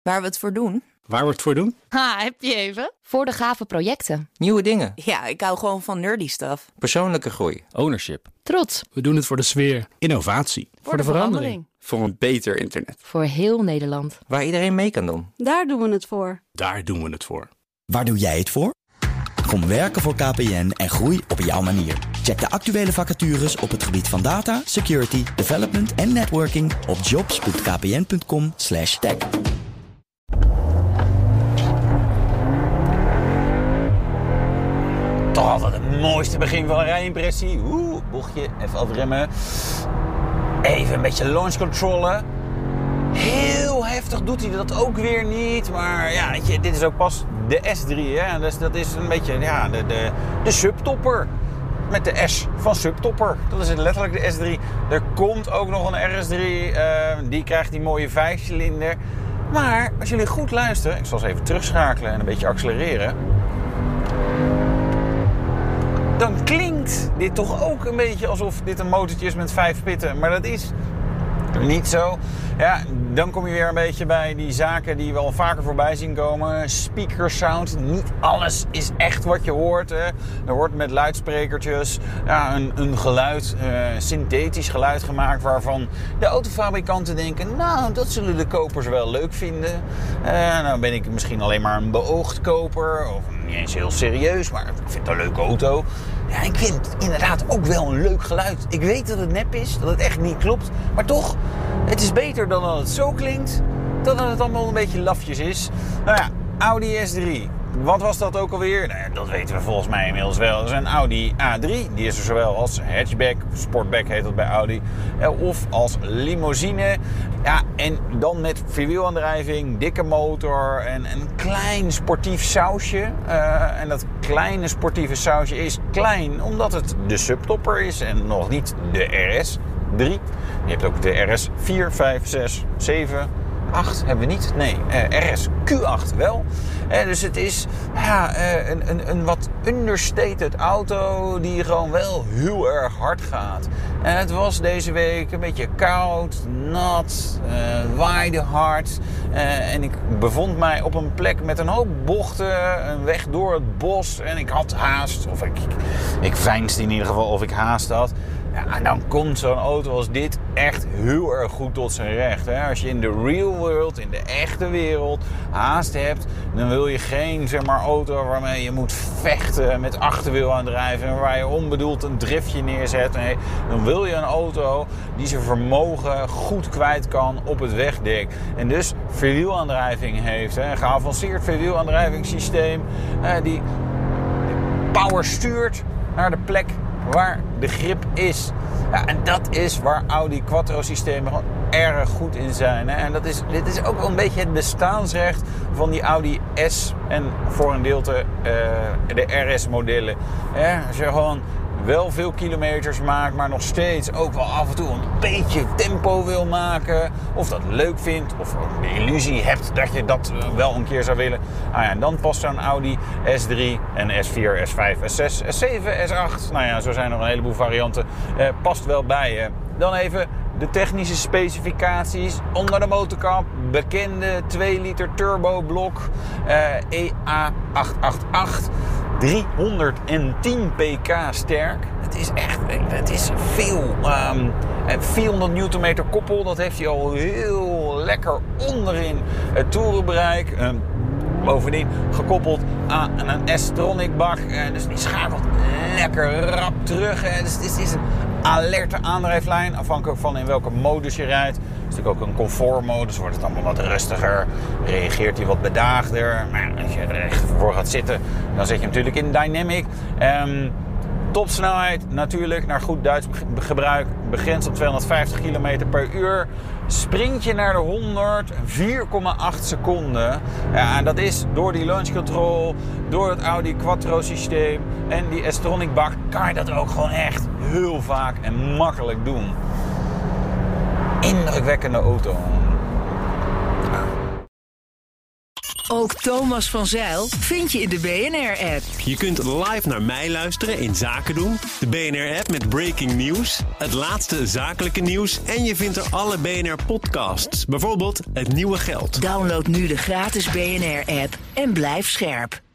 Waar we het voor doen? Waar we het voor doen? Ha, heb je even? Voor de gave projecten. Nieuwe dingen. Ja, ik hou gewoon van nerdy stuff. Persoonlijke groei. Ownership. Trots. We doen het voor de sfeer. Innovatie. Voor de verandering. Voor een beter internet. Voor heel Nederland. Waar iedereen mee kan doen. Daar doen we het voor. Daar doen we het voor. Waar doe jij het voor? Kom werken voor KPN en groei op jouw manier. Check de actuele vacatures op het gebied van data, security, development en networking op jobs.kpn.com/tech. Toch altijd het mooiste begin van een rijimpressie. Bochtje, even afremmen. Even een beetje launch controllen. Heel heftig doet hij dat ook weer niet. Maar ja, weet je, dit is ook pas de S3. Hè? Dus dat is een beetje de subtopper. Met de S van subtopper. Dat is letterlijk de S3. Er komt ook nog een RS3. Die krijgt die mooie 5-cilinder. Maar als jullie goed luisteren. Ik zal eens even terugschakelen en een beetje accelereren. Dan klinkt dit toch ook een beetje alsof dit een motortje is met 5 pitten. Maar dat is niet zo. Ja, dan kom je weer een beetje bij die zaken die we al vaker voorbij zien komen. Speaker sound. Niet alles is echt wat je hoort. Hè. Er wordt met luidsprekertjes een geluid, synthetisch geluid gemaakt waarvan de autofabrikanten denken, nou, dat zullen de kopers wel leuk vinden. Nou ben ik misschien alleen maar een beoogd koper. Of niet eens heel serieus, maar ik vind het een leuke auto. Ja, ik vind het inderdaad ook wel een leuk geluid. Ik weet dat het nep is, dat het echt niet klopt. Maar toch, het is beter dan dat het zo klinkt, dan dat het allemaal een beetje lafjes is. Nou ja, Audi S3. Wat was dat ook alweer? Nou ja, dat weten we volgens mij inmiddels wel. Dat is een Audi A3. Die is er zowel als hatchback, sportback heet dat bij Audi, of als limousine. Ja, en dan met vierwielaandrijving, dikke motor en een klein sportief sausje. En dat kleine sportieve sausje is klein omdat het de subtopper is en nog niet de RS3. Je hebt ook de RS 4, 5, 6, 7... 8 hebben we niet. Nee, RS Q8 wel. Dus het is een wat understated auto die gewoon wel heel erg hard gaat. En het was deze week een beetje koud, nat, waaide hard. En ik bevond mij op een plek met een hoop bochten, een weg door het bos. En ik had haast, of ik veinsde in ieder geval of ik haast had. Ja, en dan komt zo'n auto als dit echt heel erg goed tot zijn recht. Hè? Als je in de real world, in de echte wereld, haast hebt, dan wil je geen auto waarmee je moet vechten met achterwielaandrijving en waar je onbedoeld een driftje neerzet. Nee, dan wil je een auto die zijn vermogen goed kwijt kan op het wegdek. En dus vierwielaandrijving heeft. Hè? Een geavanceerd vierwielaandrijvingssysteem die power stuurt naar de plek waar de grip is. Ja, en dat is waar Audi Quattro systemen gewoon erg goed in zijn. Hè? En dit is ook wel een beetje het bestaansrecht van die Audi S en voor een deel de RS modellen. Als je gewoon wel veel kilometers maakt, maar nog steeds ook wel af en toe een beetje tempo wil maken, of dat leuk vindt, of de illusie hebt dat je dat wel een keer zou willen. Nou ja, dan past zo'n Audi S3 en S4, S5, S6, S7, S8. Nou ja, zo zijn er een heleboel varianten. Past wel bij je. Dan even de technische specificaties onder de motorkap. Bekende 2 liter turboblok EA888. 310 pk sterk. Het is veel. 400 Nm koppel, dat heeft hij al heel lekker onderin het toerenbereik. Bovendien gekoppeld aan een S-tronic bak. Dus die schakelt lekker rap terug. Dus het is een alerte aandrijflijn. Afhankelijk van in welke modus je rijdt. Het is natuurlijk ook een comfortmodus. Wordt het allemaal wat rustiger. Reageert hij wat bedaagder. Maar als je er echt voor gaat zitten, dan zet je hem natuurlijk in dynamic. Topsnelheid natuurlijk, naar goed Duits gebruik, begrensd op 250 km per uur. Sprint je naar de 100, 4,8 seconden. Ja, en dat is door die launch control, door het Audi Quattro systeem en die S-tronic bak, kan je dat ook gewoon echt heel vaak en makkelijk doen. Indrukwekkende auto. Ook Thomas van Zijl vind je in de BNR-app. Je kunt live naar mij luisteren in Zaken doen, de BNR-app met breaking news, het laatste zakelijke nieuws en je vindt er alle BNR-podcasts, bijvoorbeeld Het Nieuwe Geld. Download nu de gratis BNR-app en blijf scherp.